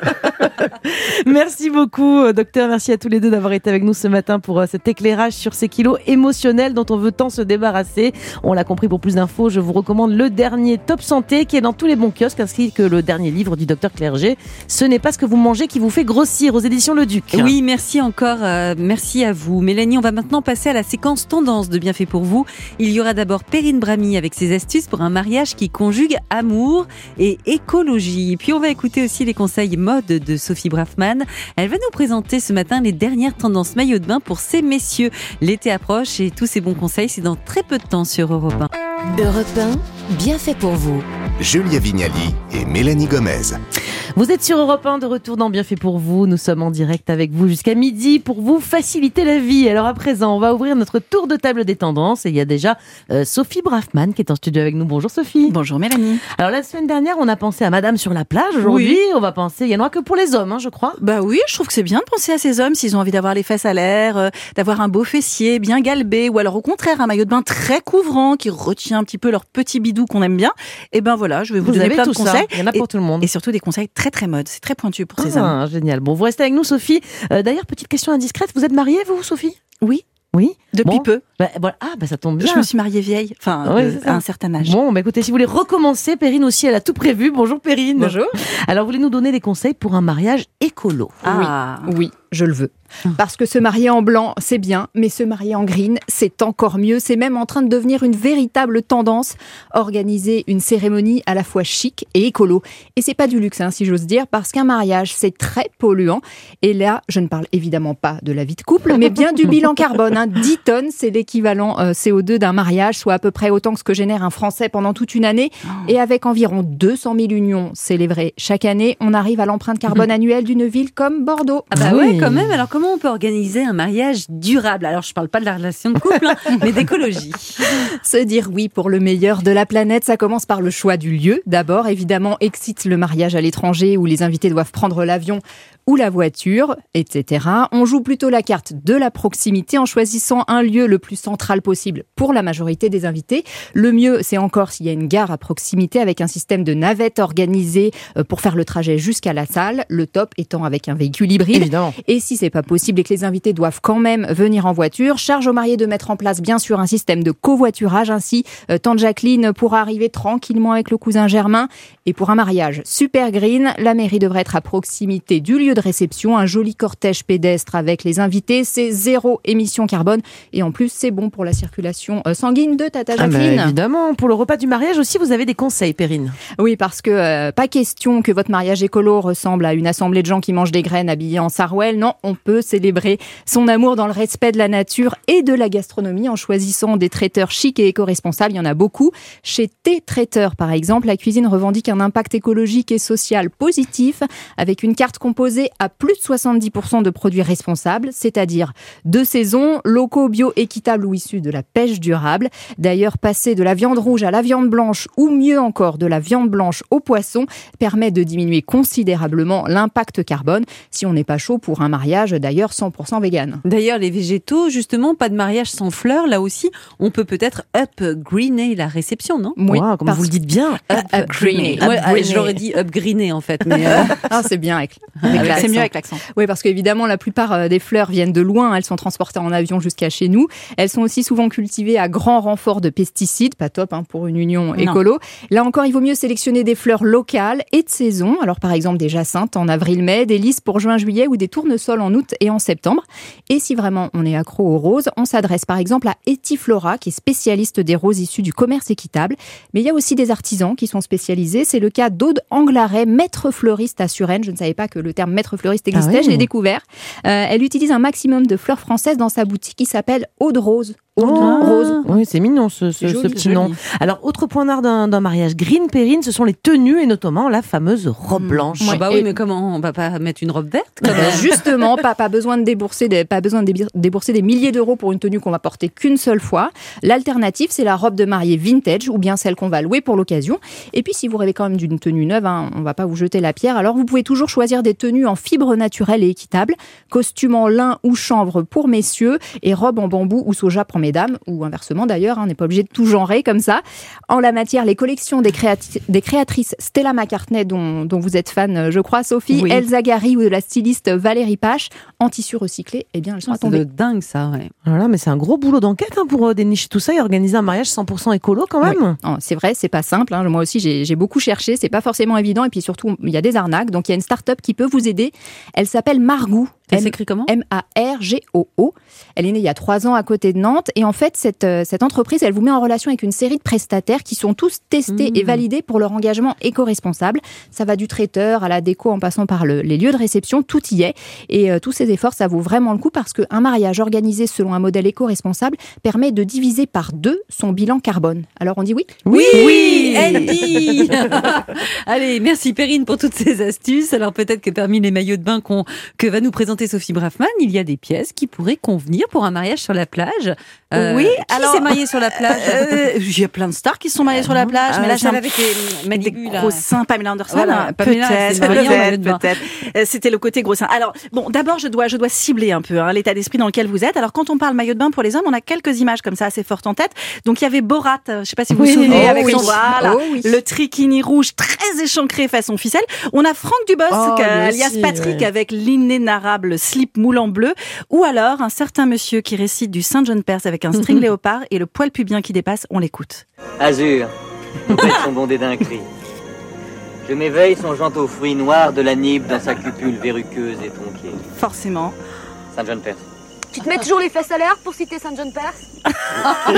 Merci beaucoup, docteur. Merci à tous les deux d'avoir été avec nous ce matin pour cet éclairage sur ces kilos émotionnels dont on veut tant se débarrasser. On l'a compris, pour plus d'infos, je vous recommande le dernier Top Santé qui est dans tous les bons kiosques, ainsi que le dernier livre du docteur Clerget. Ce n'est pas ce que vous mangez qui vous fait grossir, aux éditions Le Duc. Oui, merci encore. Euh, merci à vous. Mélanie, on va maintenant passer à la séquence tendance de Bienfait pour vous. Il y aura d'abord Perrine Bramy avec ses astuces pour un mariage qui conjugue amour et écologie. Puis on va écouter aussi les conseils mode de Sophie Braffman. Elle va nous présenter ce matin les dernières tendances maillot de bain pour ces messieurs. L'été approche et tous ces bons conseils, c'est dans très peu de temps sur Europe un. Europe un, Bienfait pour vous. Julia Vignali et Mélanie Gomez. Vous êtes sur Europe un, de retour dans Bienfait pour vous. Nous sommes en direct avec vous jusqu'à midi pour vous faciliter la vie. Alors à présent, on va ouvrir notre tour de table des tendances. Et il y a déjà euh, Sophie Braffman qui est en studio avec nous. Bonjour Sophie. Bonjour Mélanie. Alors la semaine dernière, on a pensé à Madame sur la plage. Aujourd'hui, oui. on va penser, il y en aura que pour les hommes, hein, je crois. Bah oui, je trouve que c'est bien de penser à ces hommes s'ils ont envie d'avoir les fesses à l'air, euh, d'avoir un beau fessier bien galbé, ou alors au contraire un maillot de bain très couvrant qui retient un petit peu leur petit bidou qu'on aime bien. Et ben voilà, je vais vous, vous donner plein de conseils. Ça. Il y en a pour et, tout le monde. Et surtout des conseils très très mode. C'est très pointu pour ces ah, hommes. Génial. Bon, vous restez avec nous, Sophie. Euh, d'ailleurs, petite question indiscrète. Vous êtes mariée, vous, Sophie? Oui. Oui. Depuis bon. peu. Bah, voilà. Ah, bah ça tombe bien. Je me suis mariée vieille, enfin oui, euh, à un certain âge. Bon, bah écoutez, si vous voulez recommencer, Perrine aussi, elle a tout prévu. Bonjour Perrine. Bonjour. Alors, vous voulez nous donner des conseils pour un mariage écolo? Ah. Oui, oui, je le veux. Parce que se marier en blanc, c'est bien, mais se marier en green, c'est encore mieux. C'est même en train de devenir une véritable tendance. Organiser une cérémonie à la fois chic et écolo. Et c'est pas du luxe, hein, si j'ose dire, parce qu'un mariage, c'est très polluant. Et là, je ne parle évidemment pas de la vie de couple, mais bien du bilan carbone. Hein. dix tonnes, c'est l'équivalent euh, C O deux d'un mariage, soit à peu près autant que ce que génère un Français pendant toute une année. Et avec environ deux cent mille unions célébrées chaque année, on arrive à l'empreinte carbone annuelle d'une ville comme Bordeaux. Ah bah oui. ouais, quand même. Alors comment on peut organiser un mariage durable? Alors je parle pas de la relation de couple, hein, mais d'écologie. Se dire oui pour le meilleur de la planète, ça commence par le choix du lieu. D'abord, évidemment, excite le mariage à l'étranger où les invités doivent prendre l'avion ou la voiture, et cetera. On joue plutôt la carte de la proximité en choisissant un lieu le plus central possible pour la majorité des invités. Le mieux, c'est encore s'il y a une gare à proximité avec un système de navette organisé pour faire le trajet jusqu'à la salle. Le top étant avec un véhicule hybride. Évidemment. Et si c'est pas possible et que les invités doivent quand même venir en voiture, charge aux mariés de mettre en place bien sûr un système de covoiturage. Ainsi, euh, tante Jacqueline pourra arriver tranquillement avec le cousin Germain. Et pour un mariage super green, la mairie devrait être à proximité du lieu de réception, un joli cortège pédestre avec les invités, c'est zéro émission carbone et en plus c'est bon pour la circulation sanguine de Tata Jacqueline. Ah évidemment, pour le repas du mariage aussi vous avez des conseils, Perrine. Oui, parce que euh, pas question que votre mariage écolo ressemble à une assemblée de gens qui mangent des graines habillés en sarouel. Non, on peut célébrer son amour dans le respect de la nature et de la gastronomie en choisissant des traiteurs chics et éco-responsables. Il y en a beaucoup. Chez Thé Traiteur par exemple, la cuisine revendique un impact écologique et social positif avec une carte composée passer à plus de soixante-dix pour cent de produits responsables, c'est-à-dire de saison, locaux, bio, équitables ou issus de la pêche durable. D'ailleurs, passer de la viande rouge à la viande blanche ou mieux encore de la viande blanche au poisson permet de diminuer considérablement l'impact carbone si on n'est pas chaud pour un mariage d'ailleurs cent pour cent vegan. D'ailleurs, les végétaux, justement, pas de mariage sans fleurs. Là aussi, on peut peut-être upgreener la réception, non? Oui, wow, comme vous le dites bien. Upgreener. Up ouais, je l'aurais dit upgreener en fait. Mais euh... ah, c'est bien avec, avec c'est mieux avec l'accent. Oui, parce qu'évidemment, la plupart des fleurs viennent de loin. Elles sont transportées en avion jusqu'à chez nous. Elles sont aussi souvent cultivées à grand renfort de pesticides. Pas top hein, pour une union écolo. Non. Là encore, il vaut mieux sélectionner des fleurs locales et de saison. Alors par exemple des jacinthes en avril-mai, des lys pour juin-juillet ou des tournesols en août et en septembre. Et si vraiment on est accro aux roses, on s'adresse par exemple à Etiflora qui est spécialiste des roses issues du commerce équitable. Mais il y a aussi des artisans qui sont spécialisés. C'est le cas d'Aude Anglaret, maître fleuriste à Suresnes. Je ne savais pas que le terme maître fleuriste existait, ah oui. Je l'ai découvert. Euh, elle utilise un maximum de fleurs françaises dans sa boutique qui s'appelle Aude Rose. Aude oh, Rose. Oui, c'est mignon ce, ce, joli, ce petit joli. nom. Alors, autre point d'art d'un, d'un mariage green, Perrine, ce sont les tenues et notamment la fameuse robe mmh. blanche. Ouais, bah oui, et mais comment on va pas mettre une robe verte comme euh, Justement, pas, pas besoin de débourser des, pas besoin de débourser des milliers d'euros pour une tenue qu'on va porter qu'une seule fois. L'alternative, c'est la robe de mariée vintage ou bien celle qu'on va louer pour l'occasion. Et puis, si vous rêvez quand même d'une tenue neuve, hein, on va pas vous jeter la pierre. Alors, vous pouvez toujours choisir des tenues en fibre naturelle et équitable, costume en lin ou chanvre pour messieurs et robe en bambou ou soja pour mesdames ou inversement. D'ailleurs, hein, on n'est pas obligé de tout genrer comme ça. En la matière, les collections des, créati- des créatrices Stella McCartney, dont, dont vous êtes fan, je crois, Sophie, oui. Elsa Gary ou de la styliste Valérie Pache, en tissu recyclé, eh bien, elles sont oh, à tomber. C'est de dingue, ça, ouais. Voilà, mais c'est un gros boulot d'enquête hein, pour euh, dénicher tout ça et organiser un mariage cent pour cent écolo quand même. Oui. Oh, c'est vrai, c'est pas simple. Hein. Moi aussi, j'ai, j'ai beaucoup cherché. C'est pas forcément évident. Et puis surtout, il y a des arnaques. Donc, il y a une start-up qui peut vous aider. Elle s'appelle Margou. Elle s'écrit comment ? M A R G O O. Elle est née il y a trois ans à côté de Nantes. Et en fait, cette, cette entreprise, elle vous met en relation avec une série de prestataires qui sont tous testés mmh. et validés pour leur engagement éco-responsable. Ça va du traiteur à la déco en passant par le, les lieux de réception, tout y est. Et euh, tous ces efforts, ça vaut vraiment le coup parce qu'un mariage organisé selon un modèle éco-responsable permet de diviser par deux son bilan carbone. Alors on dit oui ? Oui, oui, Andy. Allez, merci Perrine pour toutes ces astuces. Alors peut-être que parmi les maillots de bain qu'on, que va nous présenter Sophie Braffman, il y a des pièces qui pourraient convenir pour un mariage sur la plage. Euh, oui, qui alors s'est marié sur la plage euh, Il y a plein de stars qui se sont mariées sur la plage, ah, mais là j'ai un avec les Malibu, gros seins. Pamela Anderson, voilà, Pamela, peut-être, peut-être, peut-être. Euh, c'était le côté gros seins. Alors bon, d'abord je dois, je dois cibler un peu hein, l'état d'esprit dans lequel vous êtes. Alors quand on parle maillot de bain pour les hommes, on a quelques images comme ça assez fortes en tête. Donc il y avait Borat, je sais pas si vous oui, vous souvenez, oh, avec oui. son voilà, oh, oui. le trikini rouge très échancré façon ficelle. On a Franck Dubosc, oh, alias aussi, Patrick, ouais. avec l'inénarrable slip moulant bleu, ou alors un certain monsieur qui récite du Saint John Perse avec un string léopard et le poil pubien qui dépasse. On l'écoute. Azur, complète son bondé d'un cri. Je m'éveille songeant aux fruits noirs de la nibe dans sa cupule verruqueuse et tronquée. Forcément. Saint John Perse. Tu te mets toujours les fesses à l'air pour citer Saint John Perse ?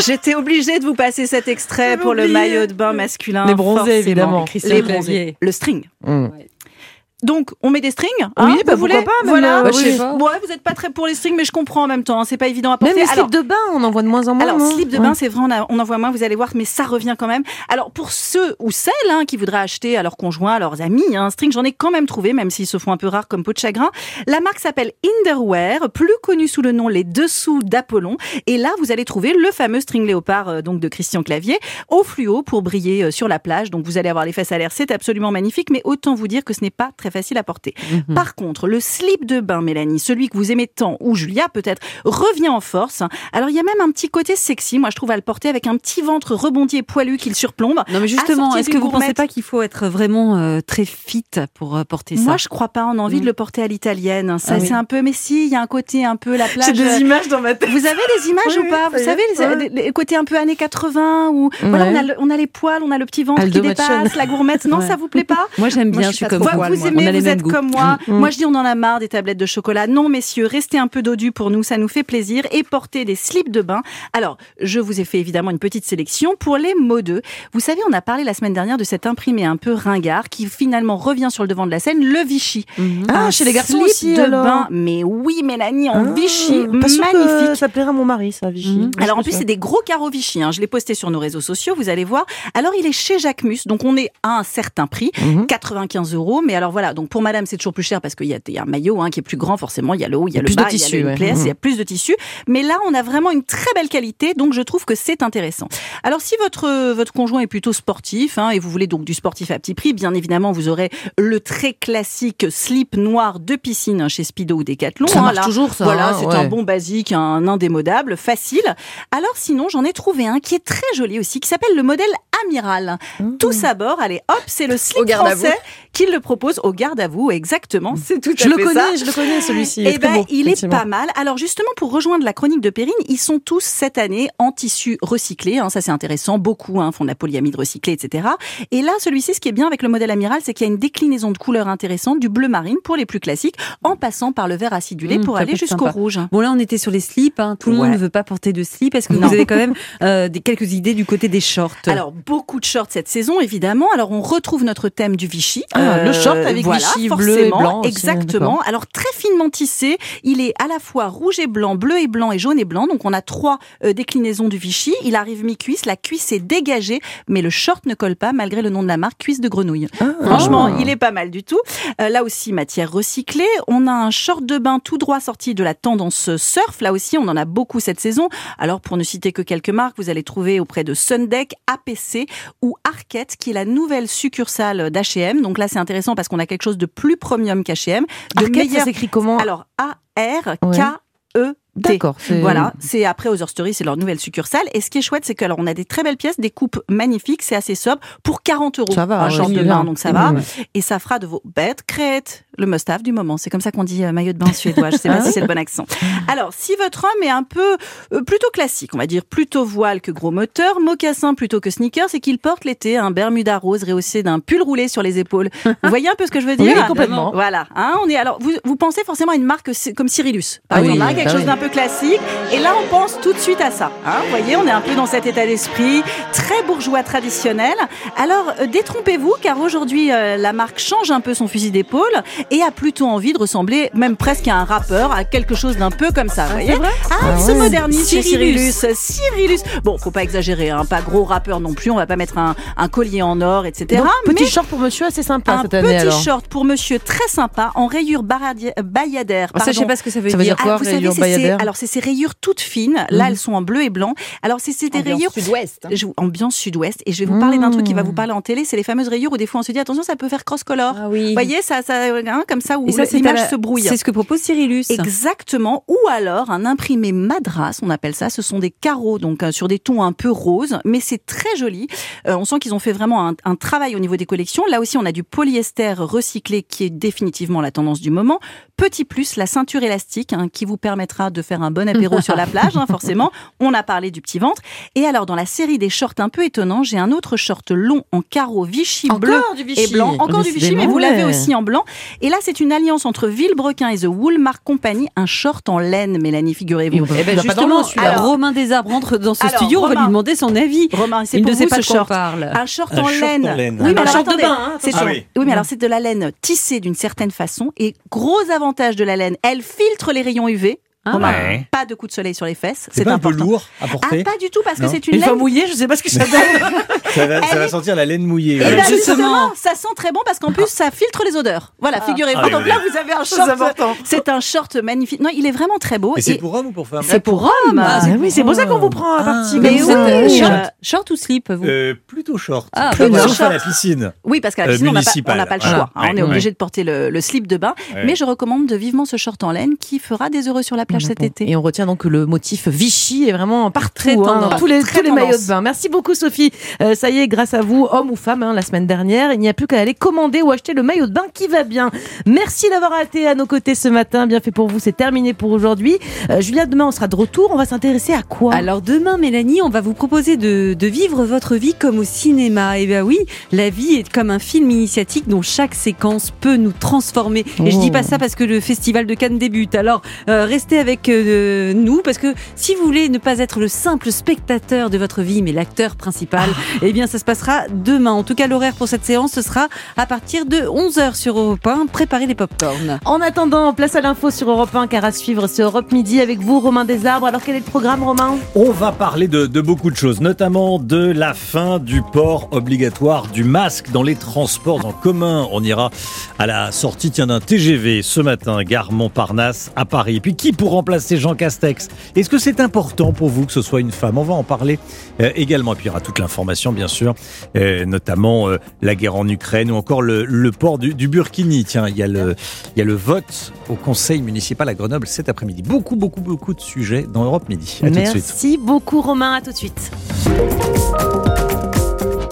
J'étais obligée de vous passer cet extrait pour le maillot de bain masculin. Les bronzés, évidemment. Les bronzés. Le string. Mmh. Donc, on met des strings. Oui, hein, bah vous pourquoi voulez pas. Voilà. Bah, je sais pas. Ouais, vous n'êtes pas très pour les strings, mais je comprends en même temps. Hein, c'est pas évident à porter. Même les alors, slips de bain, on en voit de moins en moins. Alors, non slip de ouais. bain, c'est vrai, on, a, on en voit moins, vous allez voir, mais ça revient quand même. Alors, pour ceux ou celles hein, qui voudraient acheter à leurs conjoints, à leurs amis, un hein, string, j'en ai quand même trouvé, même s'ils se font un peu rares comme peau de chagrin. La marque s'appelle Inderwear, plus connue sous le nom Les Dessous d'Apollon. Et là, vous allez trouver le fameux string léopard euh, donc de Christian Clavier au fluo pour briller euh, sur la plage. Donc, vous allez avoir les fesses à l'air, c'est absolument magnifique, mais autant vous dire que ce n'est pas très facile à porter. Mm-hmm. Par contre, le slip de bain, Mélanie, celui que vous aimez tant, ou Julia peut-être, revient en force. Alors, il y a même un petit côté sexy, moi je trouve, à le porter avec un petit ventre rebondi et poilu qui le surplombe. Non mais justement, est-ce que vous ne pensez pas qu'il faut être vraiment euh, très fit pour euh, porter ça ? Moi je crois pas, on a envie mmh. de le porter à l'italienne. Ça, ah, c'est oui. un peu, mais si, il y a un côté un peu la plage. J'ai des images dans ma tête. Vous avez des images oui, ou pas ? Vous savez, les, ouais. les, les côtés un peu années quatre-vingts, où ouais. voilà, on, a le, on a les poils, on a le petit ventre Aldo qui dépasse, Machon. La gourmette. Non, ouais. ça vous plaît pas ? Moi j'aime bien, moi, je suis comme vous. poil, vous aimez, vous êtes goûts. comme moi. Mmh. Moi je dis, on en a marre des tablettes de chocolat. Non, messieurs, restez un peu dodus pour nous, ça nous fait plaisir. Et portez des slips de bain. Alors, je vous ai fait évidemment une petite sélection pour les modeux. Vous savez, on a parlé la semaine dernière de cet imprimé un peu ringard qui finalement revient sur le devant de la scène, le Vichy. Mmh. Ah, un chez les garçons slip aussi, de alors. bain. Mais oui, Mélanie, en ah, Vichy, magnifique. Ça plairait à mon mari, ça, Vichy. Mmh. Alors, en plus, c'est des gros carreaux Vichy. Hein. Je l'ai posté sur nos réseaux sociaux, vous allez voir. Alors, il est chez Jacquemus, donc on est à un certain prix, mmh. quatre-vingt-quinze euros. Mais alors voilà, voilà, donc pour madame, c'est toujours plus cher parce qu'il y a, il y a un maillot hein, qui est plus grand, forcément, il y a le haut, il y a le bas, il y a le ouais. P S, mmh. il y a plus de tissu. Mais là, on a vraiment une très belle qualité, donc je trouve que c'est intéressant. Alors, si votre, votre conjoint est plutôt sportif hein, et vous voulez donc du sportif à petit prix, bien évidemment, vous aurez le très classique slip noir de piscine chez Speedo ou Decathlon. Ça hein, marche là. toujours, ça. Voilà, hein, c'est ouais. un bon basique, un indémodable, facile. Alors sinon, j'en ai trouvé un qui est très joli aussi, qui s'appelle le modèle Amiral. Mmh. Tous à bord, allez hop, c'est le slip français qui le propose au garde à vous, exactement. C'est tout à je fait le connais, ça. Je le connais, celui-ci. Eh ben, il est pas mal. Alors justement, pour rejoindre la chronique de Perrine, ils sont tous cette année en tissu recyclé. Hein, ça c'est intéressant. Beaucoup hein, font de la polyamide recyclée, et cetera. Et là, celui-ci, ce qui est bien avec le modèle Amiral, c'est qu'il y a une déclinaison de couleurs intéressante, du bleu marine pour les plus classiques, en passant par le vert acidulé mmh, pour aller jusqu'au sympa. rouge. Bon là, on était sur les slips. Hein. Tout le ouais. monde ne veut pas porter de slip. Est-ce que non. vous avez quand même euh, des, quelques idées du côté des shorts? Alors beaucoup de shorts cette saison, évidemment. Alors on retrouve notre thème du Vichy. Ah, euh, le short avec voilà, Vichy bleu et blanc. Aussi, exactement. D'accord. Alors très finement tissé. Il est à la fois rouge et blanc, bleu et blanc et jaune et blanc. Donc on a trois euh, déclinaisons du Vichy. Il arrive mi-cuisse. La cuisse est dégagée, mais le short ne colle pas malgré le nom de la marque, cuisse de grenouille. Ah, Franchement, oh. il est pas mal du tout. Euh, là aussi, matière recyclée. On a un short de bain tout droit sorti de la tendance surf. Là aussi, on en a beaucoup cette saison. Alors pour ne citer que quelques marques, vous allez trouver auprès de Sundeck, A P C ou Arquette, qui est la nouvelle succursale d'H et M. Donc là, c'est intéressant parce qu'on a quelque chose de plus premium qu'H et M. De Arquette, meilleur... ça s'écrit comment? Alors, A R K E T. D'accord. C'est... Voilà, c'est après Other Story, c'est leur nouvelle succursale. Et ce qui est chouette, c'est que alors on a des très belles pièces, des coupes magnifiques, c'est assez sobre pour quarante euros. Ça va, un ouais, short de bain, donc ça va. Ouais. Et ça fera de vos bêtes crêtes le must-have du moment. C'est comme ça qu'on dit euh, maillot de bain suédois. Je sais pas si c'est le bon accent. Alors, si votre homme est un peu euh, plutôt classique, on va dire plutôt voile que gros moteur, mocassin plutôt que sneaker, c'est qu'il porte l'été un bermuda rose rehaussé d'un pull roulé sur les épaules. Vous voyez un peu ce que je veux dire? Oui, complètement. Voilà. Hein, on est alors vous vous pensez forcément à une marque comme Cyrillus. Par ah exemple, oui, hein, quelque bah chose oui. d'un peu classique. Et là, on pense tout de suite à ça. Hein, vous voyez, on est un peu dans cet état d'esprit très bourgeois traditionnel. Alors, euh, détrompez-vous, car aujourd'hui, euh, la marque change un peu son fusil d'épaule et a plutôt envie de ressembler, même presque à un rappeur, à quelque chose d'un peu comme ça. Vous voyez? C'est vrai? Ah, ah il ouais. se modernise chez Cyrillus. Cyrillus. Cyrillus. Bon, faut pas exagérer, hein, pas gros rappeur non plus. On va pas mettre un, un collier en or, et cetera. Donc, petit mais short pour monsieur, assez sympa un cette année. Un petit alors. short pour monsieur, très sympa, en rayures baradi- bayadères. Ah, ça, je sais pas ce que ça veut ça dire. Veut dire quoi, ah, vous savez, c'est ces, alors c'est ces rayures toutes fines. Là, elles sont en bleu et blanc. Alors, c'est, c'est des ambiance rayures sud-ouest. Je, ambiance sud-ouest. Et je vais vous parler d'un truc qui va vous parler en télé. C'est les fameuses rayures où des fois on se dit attention, ça peut faire cross-color. Ah oui. Vous voyez, ça, ça, hein, comme ça, où et ça, l'image la... se brouille. C'est ce que propose Cyrillus. Exactement. Ou alors un imprimé madras, on appelle ça. Ce sont des carreaux, donc euh, sur des tons un peu roses, mais c'est très joli. Euh, on sent qu'ils ont fait vraiment un, un travail au niveau des collections. Là aussi, on a du polyester recyclé qui est définitivement la tendance du moment. Petit plus, la ceinture élastique hein, qui vous permettra de faire un bon apéro sur la plage, hein, forcément. On a parlé du petit ventre. Et alors, dans la série des shorts un peu étonnants, j'ai un autre short long en carreau Vichy Encore bleu du Vichy. et blanc. Encore du Vichy, mais vous l'avez aussi en blanc. Et là, c'est une alliance entre Villebrequin et The Woolmark Company, un short en laine, Mélanie, figurez-vous. Eh ben justement, alors, Romain Desarbres rentre dans ce alors, studio, Romain, on va lui demander son avis. Romain, c'est Il pour ne vous sait pas ce de quoi short. on parle. Un short un en short laine. En laine. Oui, mais un alors short attendez, de bain, hein, c'est ah, oui. oui, mais alors c'est de la laine tissée d'une certaine façon et gros avantage de la laine, elle filtre les rayons U V. Ah, Romain, ouais. pas de coup de soleil sur les fesses, c'est, c'est pas important. un peu lourd à porter? Ah, pas du tout, parce non. que c'est une, une laine. fois mouillée, je sais pas ce que ça donne. ça va, ça va est... sentir la laine mouillée. Et ouais. ben justement, ça sent très bon parce qu'en plus ça filtre les odeurs. Voilà, ah. figurez-vous. Ah, donc oui, là, oui. vous avez un short. C'est un short magnifique. Non, il est vraiment très beau. Et, et c'est pour homme ou pour femme? C'est pour homme. Ah, c'est, oui, c'est pour ça qu'on vous prend à partie. Ah, mais vous oui. êtes short, short ou slip, vous? euh, Plutôt short. Ah, plutôt short. Sauf à la piscine. Oui, parce qu'à la piscine, euh, on n'a pas, pas le choix. Voilà. Hein, on est obligé de porter le, le slip de bain. Ouais. Mais je recommande vivement ce short en laine qui fera des heureux sur la plage cet été. Et on retient donc le motif Vichy est vraiment partout, très hein, dans tous les, tous les maillots de bain. Merci beaucoup Sophie. Euh, ça y est, grâce à vous, homme ou femme, hein, la semaine dernière, il n'y a plus qu'à aller commander ou acheter le maillot de bain qui va bien. Merci d'avoir été à nos côtés ce matin. Bien fait pour vous, c'est terminé pour aujourd'hui. Euh, Julia, demain on sera de retour. On va s'intéresser à quoi? Alors demain, Mélanie, on va vous proposer de, de vivre votre vie comme au cinéma. Et bien oui, la vie est comme un film initiatique dont chaque séquence peut nous transformer. Et oh. je dis pas ça parce que le festival de Cannes débute. Alors euh, restez avec euh, nous parce que si vous voulez ne pas être le simple spectateur de votre vie, mais l'acteur principal, ah. eh bien, ça se passera demain. En tout cas, l'horaire pour cette séance, ce sera à partir de onze heures sur Europe un. Préparez les pop-corn. En attendant, place à l'info sur Europe un, car à suivre, c'est Europe Midi avec vous, Romain Desarbres. Alors, quel est le programme, Romain? On va parler de, de beaucoup de choses, notamment de la fin du port obligatoire du masque dans les transports en commun. On ira à la sortie tiens, d'un T G V ce matin, gare Montparnasse à Paris. Et puis qui pour remplacer Jean Castex? Est-ce que c'est important pour vous que ce soit une femme? On va en parler euh, également. Et puis il y aura toute l'information bien sûr, euh, notamment euh, la guerre en Ukraine ou encore le, le port du, du burkini. Tiens, il y a le, il y a le vote au conseil municipal à Grenoble cet après-midi. Beaucoup, beaucoup, beaucoup de sujets dans Europe Midi. À tout de suite. Merci beaucoup Romain, à tout de suite.